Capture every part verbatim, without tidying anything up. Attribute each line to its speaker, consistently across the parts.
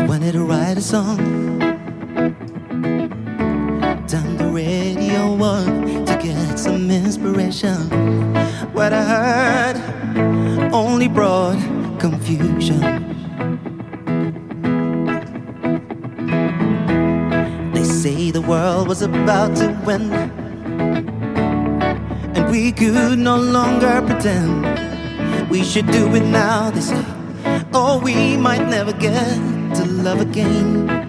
Speaker 1: wanted to write a song. Down the radio one to get some inspiration. What I heard only brought confusion. They say the world was about to end, and we could no longer pretend. We should do it now, they say, or we might never get to love again.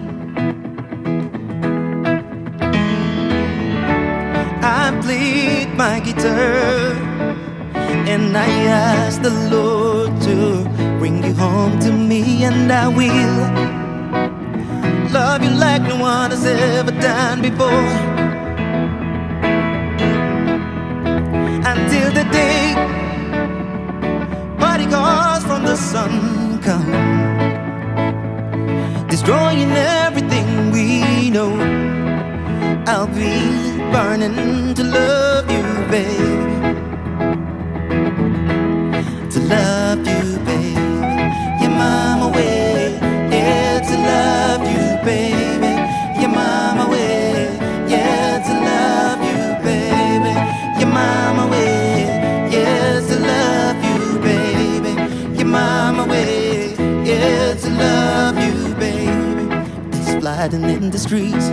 Speaker 1: I played my guitar and I asked the Lord to bring you home to me, and I will love you like no one has ever done before, until the day party cars from the sun come, destroying everything we know. I'll be burning to love you, babe. To love you, babe. Your mama way, yeah, to love you, baby. Your mama way, yeah, to love you, baby. Your mama way, yeah, to love you, baby. Your mama way, yeah, to love you, baby. There's flooding in the streets,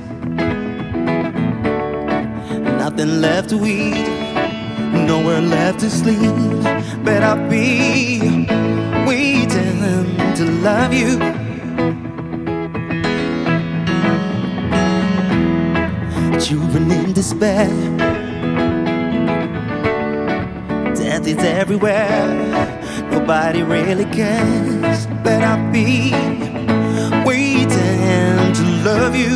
Speaker 1: nothing left to eat, nowhere left to sleep, but I'll be waiting to love you. Children in despair, death is everywhere, nobody really cares, but I'll be waiting to love you.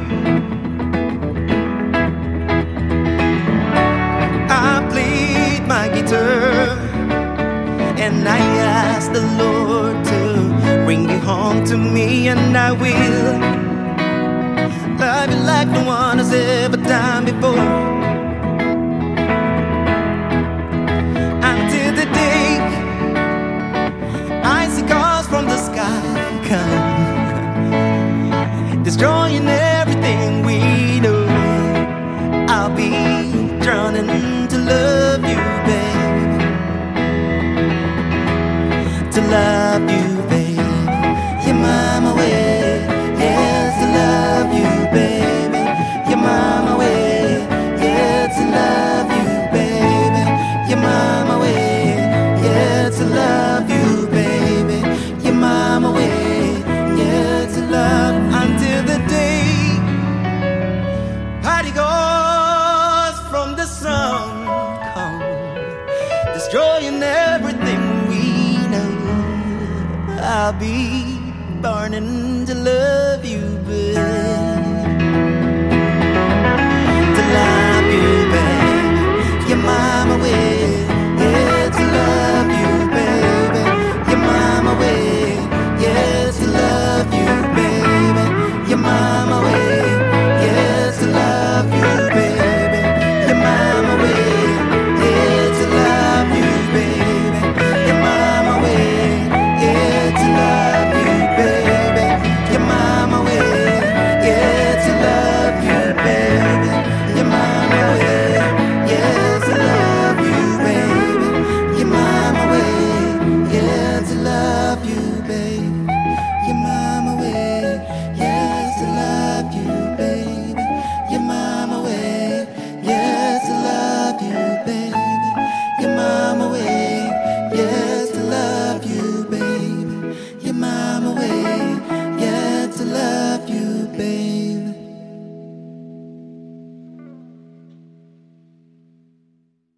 Speaker 1: My guitar and I asked the Lord to bring you home to me, and I will love you like no one has ever done before, until the day icy cars from the sky come, destroying everything we know. I'll be drowning to love you, to love you, baby. Your mama way, yes, to love you, baby. Your mama way, yeah, to love you, baby. Your mama way, yeah, to love you, baby. Your mama way, yeah, to love, until the day party goes from the sun come, destroying everything we know. I'll be burning to love you, babe.